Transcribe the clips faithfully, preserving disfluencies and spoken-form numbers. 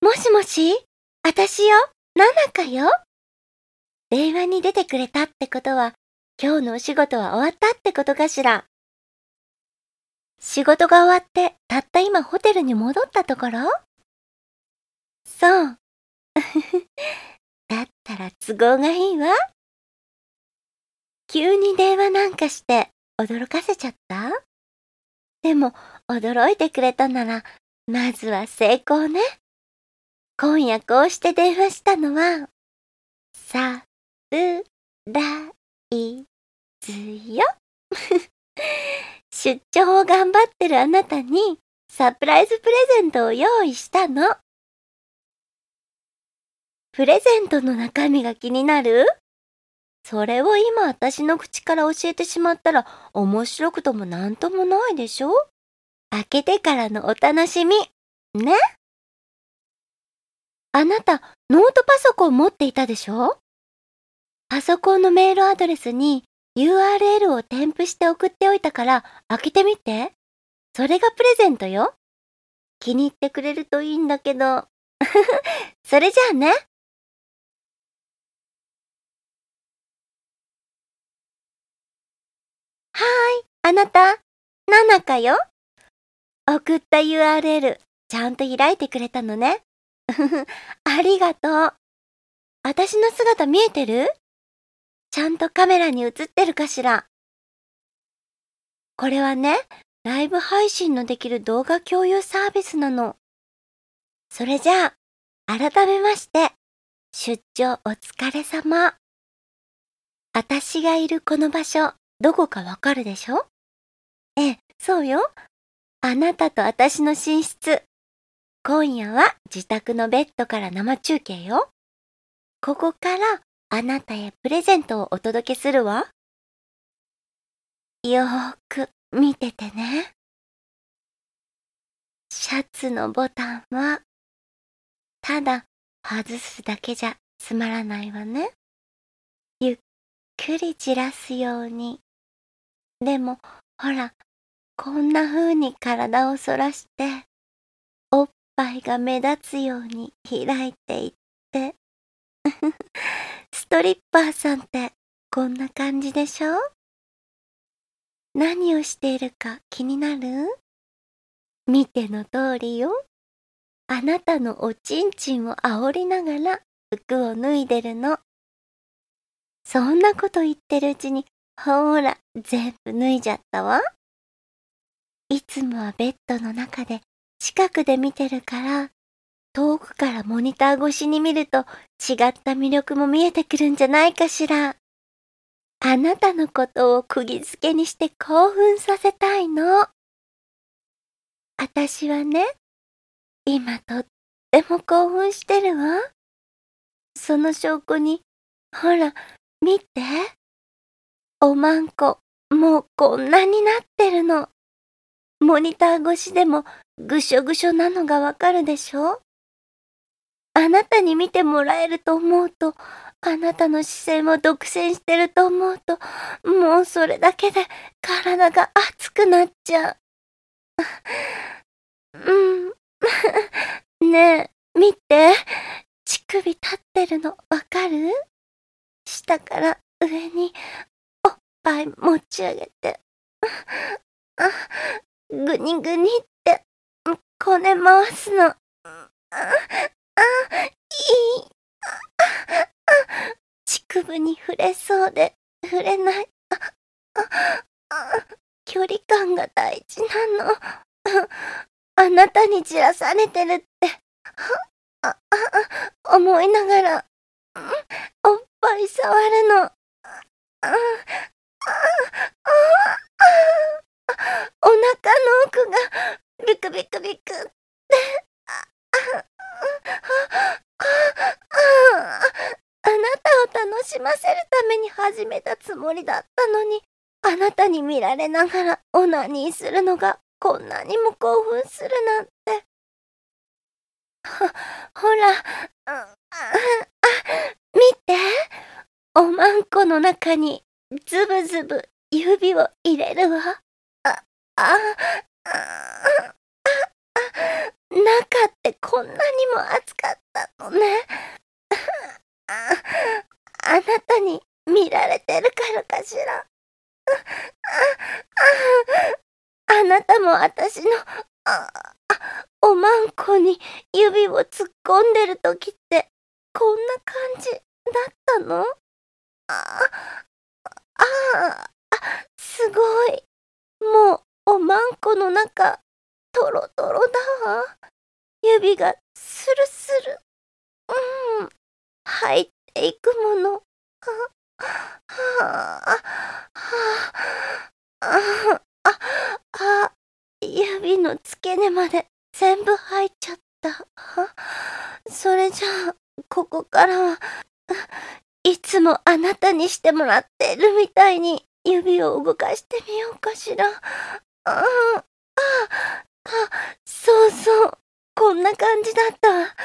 もしもし、あたしよ、ナナカよ。電話に出てくれたってことは、今日のお仕事は終わったってことかしら。仕事が終わって、たった今ホテルに戻ったところ？そう。だったら都合がいいわ。急に電話なんかして驚かせちゃった？でも驚いてくれたなら、まずは成功ね。今夜こうして電話したのは、サプライズよ。出張を頑張ってるあなたにサプライズプレゼントを用意したの。プレゼントの中身が気になる？それを今私の口から教えてしまったら面白くともなんともないでしょ？開けてからのお楽しみ。ね？あなた、ノートパソコン持っていたでしょ？パソコンのメールアドレスに ユーアールエル を添付して送っておいたから開けてみて。それがプレゼントよ。気に入ってくれるといいんだけど。それじゃあね。はーい、あなた、ナナカよ。送った ユーアールエル、ちゃんと開いてくれたのね。ありがとう。私の姿見えてる？ちゃんとカメラに映ってるかしら。これはね、ライブ配信のできる動画共有サービスなの。それじゃあ、改めまして、出張お疲れ様。私がいるこの場所、どこかわかるでしょ？ええ、そうよ。あなたと私の寝室。今夜は自宅のベッドから生中継よ。ここからあなたへプレゼントをお届けするわ。よーく見ててね。シャツのボタンは、ただ外すだけじゃつまらないわね。ゆっくり散らすように。でも、ほら、こんな風に体を反らして、おっぱいが目立つように開いていって。ストリッパーさんってこんな感じでしょ？何をしているか気になる？見ての通りよ。あなたのおちんちんを煽りながら服を脱いでるの。そんなこと言ってるうちに、ほーら、全部脱いじゃったわ。いつもはベッドの中で近くで見てるから、遠くからモニター越しに見ると違った魅力も見えてくるんじゃないかしら。あなたのことを釘付けにして興奮させたいの。あたしはね、今とっても興奮してるわ。その証拠に、ほら、見て。おまんこ、もうこんなになってるの。モニター越しでもぐしょぐしょなのがわかるでしょ？あなたに見てもらえると思うと、あなたの視線を独占してると思うと、もうそれだけで体が熱くなっちゃう。うん。ねえ、見て。乳首立ってるのわかる？下から上におっぱい持ち上げて、あ、ぐにぐにって、こね回すの。あ、あ、いい。あ、あ、乳首に触れそうで触れない。あ、あ、あ、距離感が大事なの。あなたにじらされてるって、あ、あ、あ、思いながら、おっぱい触るの。あ、あ、あ、あ、お腹の奥がビクビクビクって、あ、あ、あ、あ、あなたを楽しませるために始めたつもりだったのに、あなたに見られながらオナニーするのがこんなにも興奮するなんて。ほ、ほら、あ、あ、見て。おまんこの中にズブズブ指を入れるわ。あ、あ、あ、あ、あ、 中ってこんなにも暑かったのね。あ、あなたに見られてるからかしら。あ、あなたも私の、あ、あ、おまんこに指を突っ込んでる時ってこんな感じだったの？ああ、ああ、すごい。もうおまんこの中トロトロだわ。指がスルスル、うん、入っていくもの。はあ、はあ、ああ、あ、あ、指の付け根まで全部入っちゃった。それじゃあ、ここからは、いつもあなたにしてもらってるみたいに指を動かしてみようかしら。ああ、ああ、そうそう、こんな感じだったわ。あ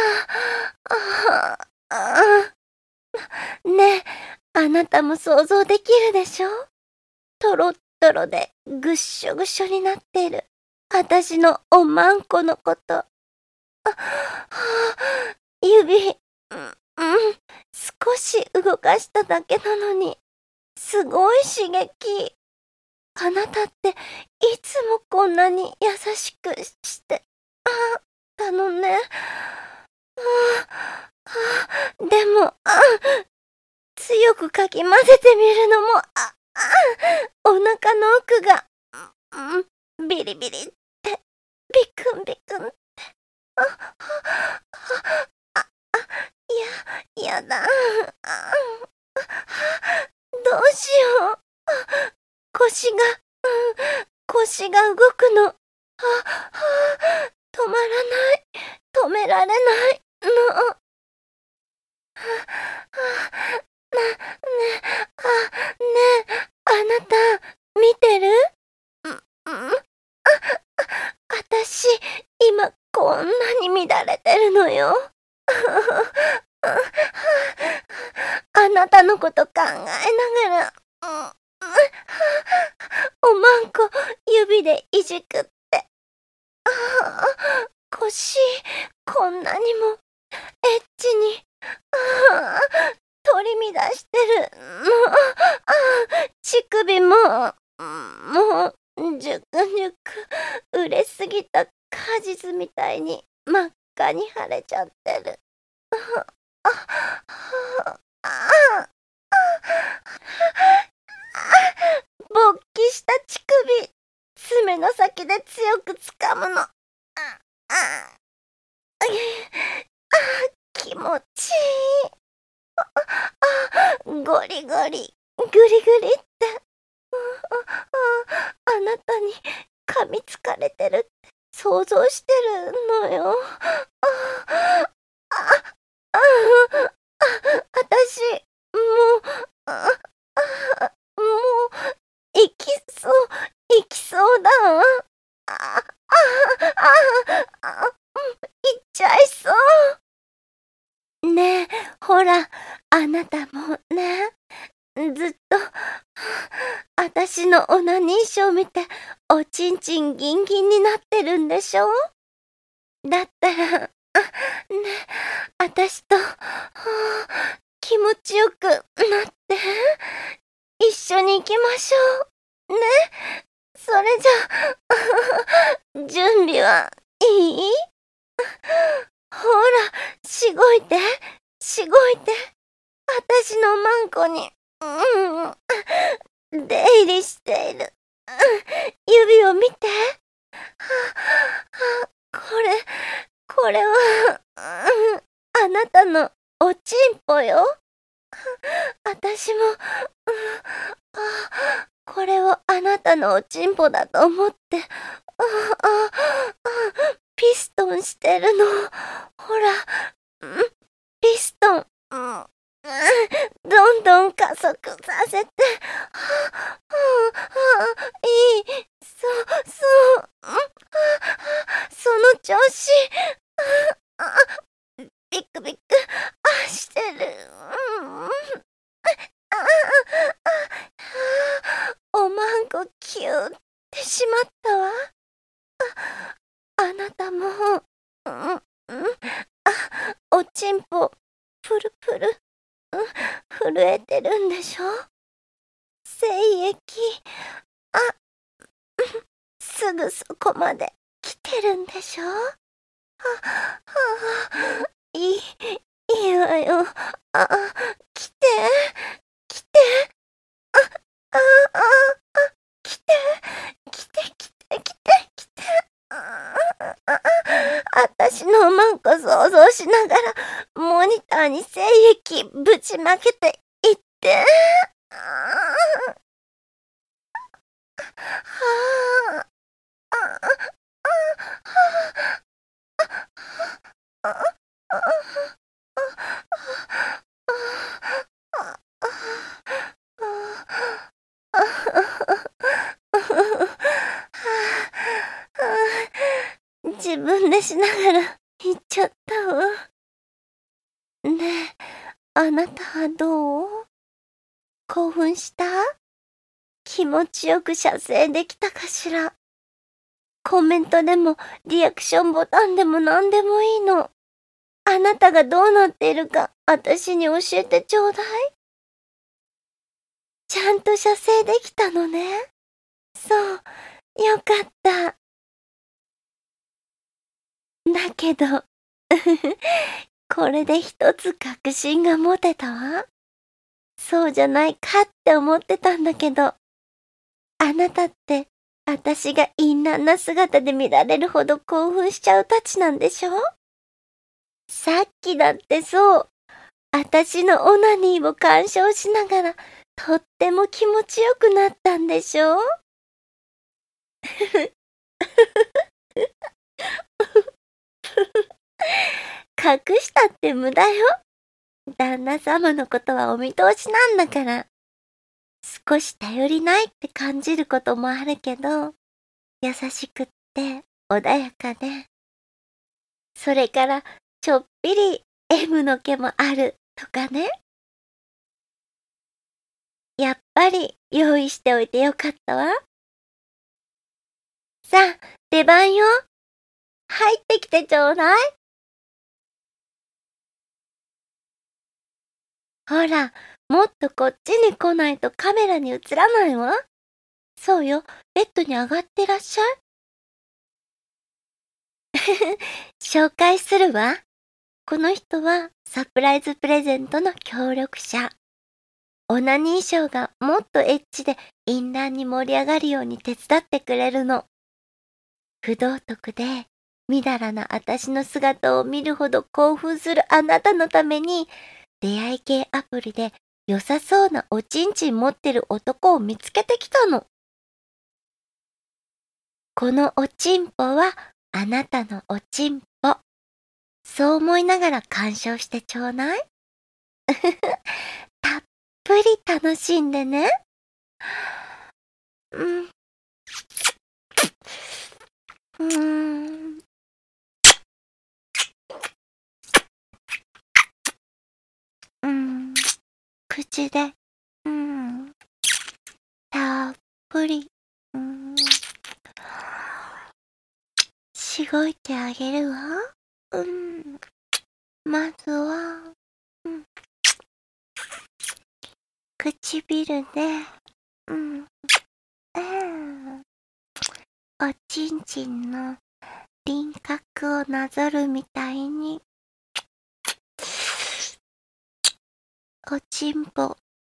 あ、ああ、ねえ、あなたも想像できるでしょ？トロットロでぐっしょぐしょになっているあたしのおまんこのこと。あ、はあ、指、うん、うん、少し動かしただけなのに、すごい刺激。あなたっていつもこんなに優しくして、あ、たのね。ああ、あ、でも、あ、強くかき混ぜてみるのも、あ、あ、お腹の奥が、うん、ビリビリって、ビクンビクンって、あ、あ、あ、あ、や、やだ。あ、どうしよう。腰が、うん、腰が動くの。はは止まらない。止められないの。ははな、ね、あ、ねえ、あなた、見てる？ん、ん、あ、あたし、今こんなに乱れてるのよ。あなたのこと考えながら、うん、おまんこ指でいじくって、ああ、腰こんなにもエッチに、ああ、取り乱してるの。ああ、乳首も、もう、じゅくじゅく、売れすぎた果実みたいに真っ赤に腫れちゃってる。ああ、ああ、勃起した乳首、爪の先で強く掴むの。ああ、あ、気持ちいい。あ、ゴリゴリ、グリグリって、ああ、あなたに噛みつかれてるって想像してるのよ。ああ、あ、あ、あたし、もう、あ、あ、もう、行きそう、行きそうだわ。あ、あ、あ、あ、うん、行っちゃいそう。ねえ、ほら、あなたもね、ずっと、あたしのオナニーショー見て、おちんちんギンギンになってるんでしょ？だったら、あ、ね、あたしと、はあ、気持ちよくなって、一緒に行きましょう。ね、それじゃ、準備はいい？ほら、しごいて、しごいて、あたしのマンコに、うん、出入りしている。指を見て。はは、これ、これは、あなたのおちんぽよ。あたしも、あ、これをあなたのおちんぽだと思って、ああ、あ、ピストンしてるの。ほら、ピストン、うん、どんどん加速させて、はあ、はあ、いい、そうそう、うん、はあ、その調子、ああ、ビクビク、あ、してる、うん、ああ、あ、おまんこキューってしまったわ。あ、あなたもちんぽ、プルプル、うん、震えてるんでしょ？精液、あ、すぐそこまで来てるんでしょ？は、はあ、いい、いいわよ。あ、来て、来て、あ、あ、あ、あ、来て、来て、来て、来て、来て。ああ、あ、あたしのマンコ想像しながら、モニターに精液ぶちまけていって。ああ。はあ。あ、あ、あ、はあ。あ、あ、あ、あ、あ、あ、自分でしながら言っちゃったわ。ねえ、あなたはどう？興奮した？気持ちよく射精できたかしら？コメントでもリアクションボタンでも何でもいいの。あなたがどうなっているか、あたしに教えてちょうだい。ちゃんと射精できたのね。そう、よかった。だけど、これで一つ確信が持てたわ。そうじゃないかって思ってたんだけど、あなたって、あたしが淫乱な姿で見られるほど興奮しちゃうたちなんでしょ？さっきだってそう、あたしのオナニーを鑑賞しながら、とっても気持ちよくなったんでしょ？隠したって無駄よ。旦那様のことはお見通しなんだから。少し頼りないって感じることもあるけど、優しくって穏やかで、それからちょっぴり エム の毛もあるとかね。やっぱり用意しておいてよかったわ。さあ、出番よ。入ってきてちょうだい。ほら、もっとこっちに来ないとカメラに映らないわ。そうよ、ベッドに上がってらっしゃい。紹介するわ。この人はサプライズプレゼントの協力者。オナニーショーがもっとエッチで淫乱に盛り上がるように手伝ってくれるの。不道徳でみだらなあたしの姿を見るほど興奮するあなたのために、出会い系アプリで良さそうなおちんちん持ってる男を見つけてきたの。このおちんぽはあなたのおちんぽ。そう思いながら鑑賞してちょうだい。たっぷり楽しんでね。うん。うーん。うん。口で、うん。たっぷり、うん。しごいてあげるわ。うん。まずは、うん。唇で、うん。うん。おちんちんの輪郭をなぞるみたいに、おちんぽ、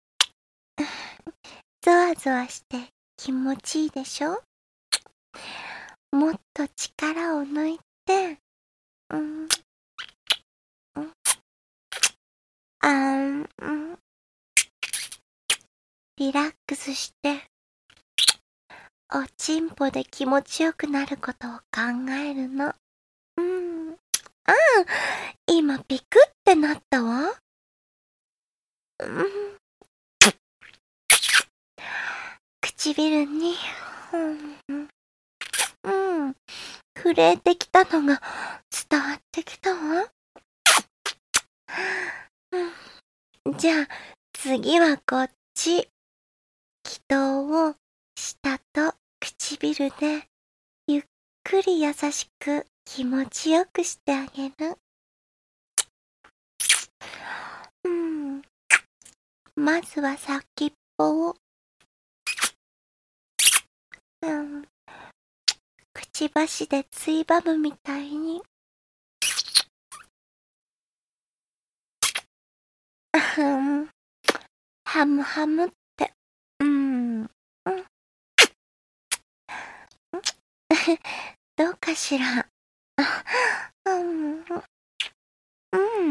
ゾワゾワして気持ちいいでしょ？もっと力を抜いて、うん、うん、あん、うん、リラックスして、おちんぽで気持ちよくなることを考えるの。うん、ああ、今ピクってなったわ。うん、唇に、うん、うん、震えてきたのが伝わってきたわ。うん、じゃあ次はこっち。気筒を舌と唇でゆっくり優しく気持ちよくしてあげる。 まずは先っぽを、うん、くちばしでついばむみたいに、うん、ハムハムって、うん、うん、どうかしら。うん、うん。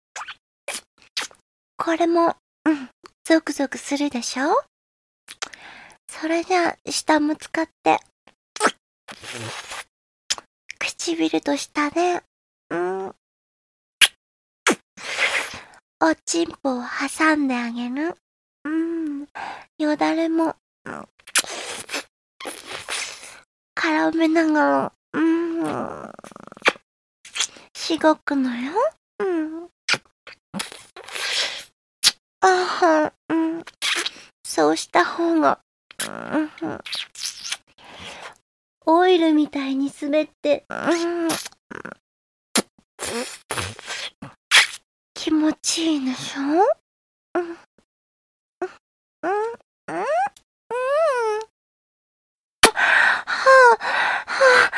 これも、うん、ゾクゾクするでしょ？それじゃあ、下も使って、唇と下で、うん、おちんぽを挟んであげる。うん、よだれも、うん、絡めながら、うん、しごくのよ。うん。あは、うん。そうした方が、うん、オイルみたいに滑って、うん、気持ちいいでしょ？うん、うん、うん、うん。はあ、は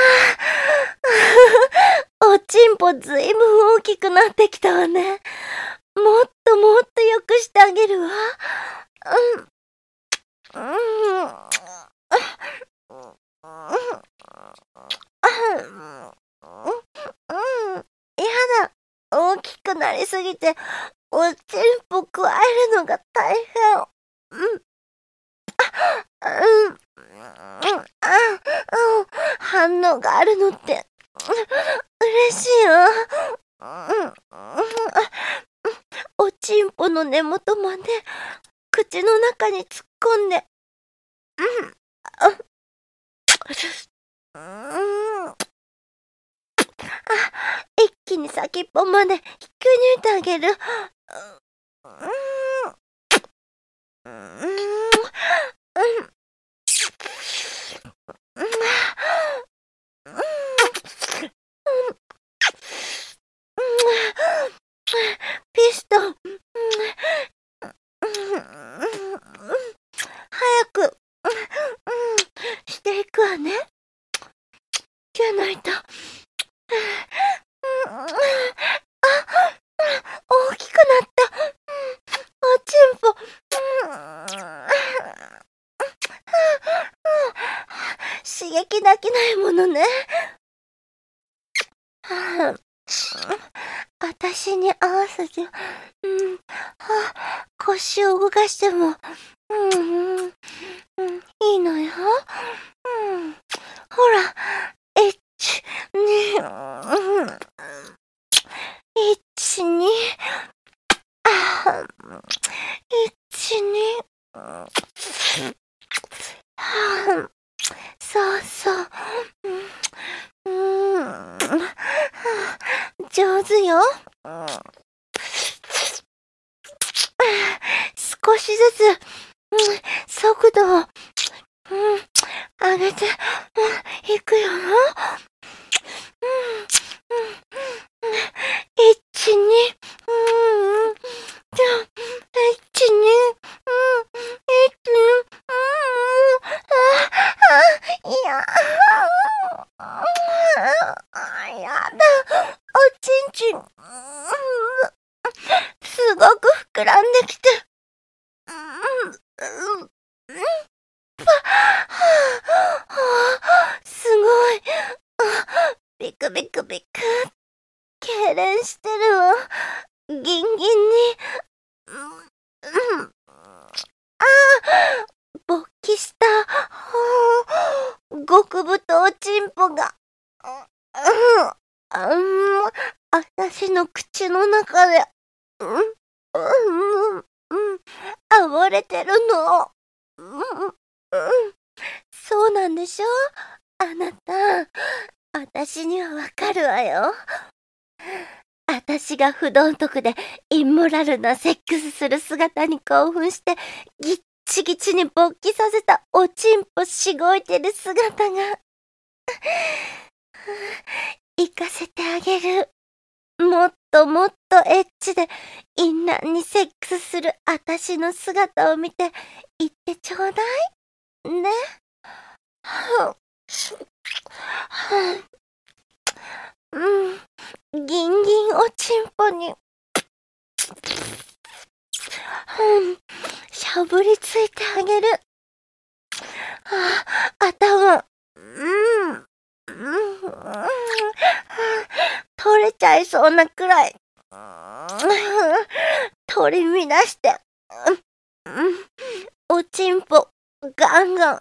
あ、はあ、おちんぽずいぶん大きくなってきたわね。もっともっとよくしてあげるわ。うん、うん、うん、うん、やだ。大きくなりすぎて、おちんぽくわえるのが大変。うん、うん、うん、あ、うん、反応があるのって、嬉しいわ。うん、おちんぽの根元まで口の中に突っ込んで、うん、あ、うん、あ、一気に先っぽまで引き抜いてあげる。うん、うん、うん、うん、ピストン、早く、していくわね。じゃないと。大きくなった。おちんぽ。刺激だけないものね。私に合わせて、うん、は腰を動かしても、うん、うん、いいのよ。うん、ほら、いち、に、うん、いち、に、あ、いち、に、は、そうそう、うん、うん、上手よ。少しずつ、うん、速度を、うん、上げて、うん、いくよ。うん、うん、いち、に、うん、じゃあ、いち、に、うん、いち、に、うん、あ、あ、いや、あ、やだ、おちんちん、うん、すごく膨らんできて、うん、うん、うん、ぱ、はあ、すごい、あ、ビクビクビク、痙攣してるわ。ギンギンに、うん、うん、ああ、勃起した、はあ、極太おちんぽが、うん、あん、あたしの口の中で、うん、うん、うん、暴れてるの。うん、うん、そうなんでしょ？あなた、あたしにはわかるわよ。あたしが不道徳でインモラルなセックスする姿に興奮して、ぎっちぎちに勃起させたおちんぽしごいてる姿が、行かせてあげる。もっともっとエッチ口で淫乱にセックスするあたしの姿を見て言ってちょうだいね。うん、ギンギンおちんぽに、うん、しゃぶりついてあげる。あ、頭、うん、うん、取れちゃいそうなくらい、取り乱して、おちんぽガンガン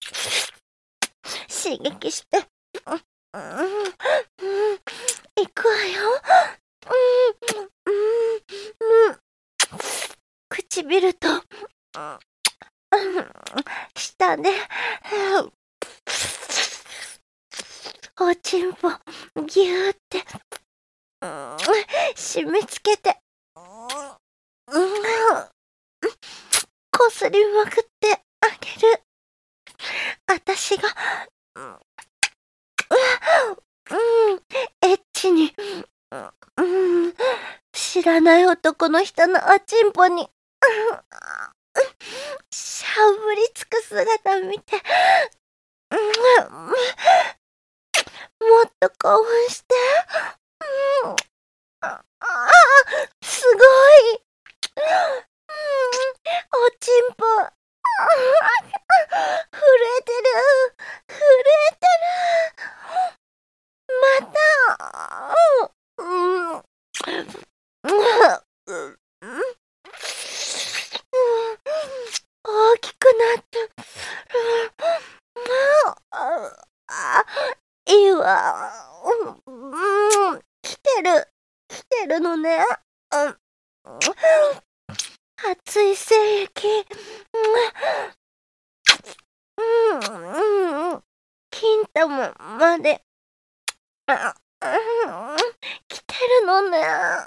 刺激して、いくわよ。唇と舌でおちんぽぎゅーって締め付けてこすりまくってあげる。あたしがエッチに知らない男の人のおちんぽにしゃぶりつく姿見て、もっと興奮して、すごい、おちんぽ震えてる、震えてる、また、うん大きくなって、いいわ、うん、来てる、来てるのね。熱い精液、金玉まで来てるのね。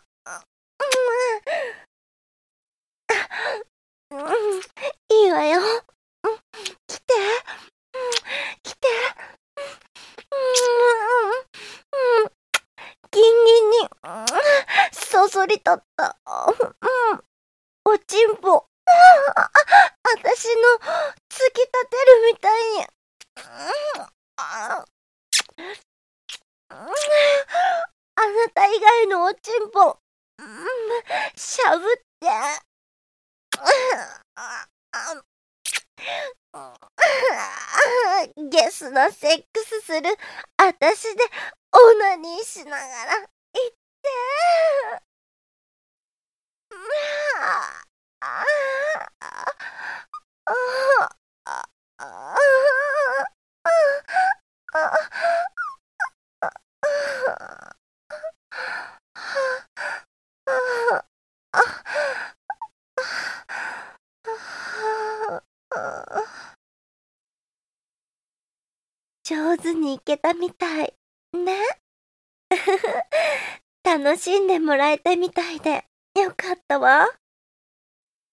いいわよ。来て、来て。ギンギンにそそりとった、おちんぽ、あたしの突き立てるみたいに、あなた以外のおちんぽしゃぶってゲスなセックスするあたしでオナニーしながら言って。上手にいけたみたいね。楽しんでもらえたみたいでよかったわ。